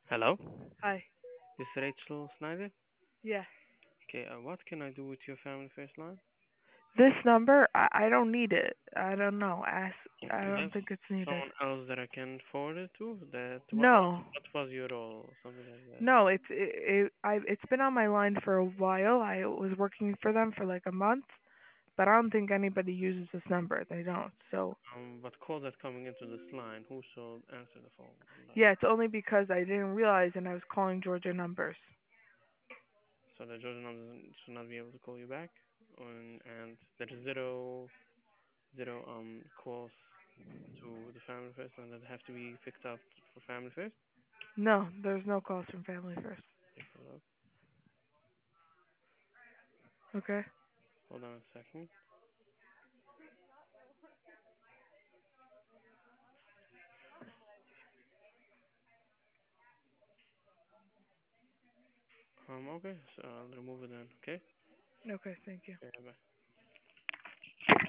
Hello, Hi. this is Rachel Snyder. Yeah. Okay, what can I do with your family first line? This number, I don't need it. I don't know. I Do you don't have think it's needed. someone else that I can forward it to? That No. what was your role? Something like that. No, it's been on my line for a while. I was working for them for like a month, but I don't think anybody uses this number. They don't. So, But call that coming into this line. Who should answer the phone? yeah, it's only because I didn't realize and I was calling Georgia numbers. So the Georgia number should not be able to call you back. And there is zero calls to the family first, and that have to be picked up for family first. No, there's no calls from Family First. Take a look. Okay? Hold on a second. Okay, so I'll remove it then. Okay. Okay, thank you. Okay, bye.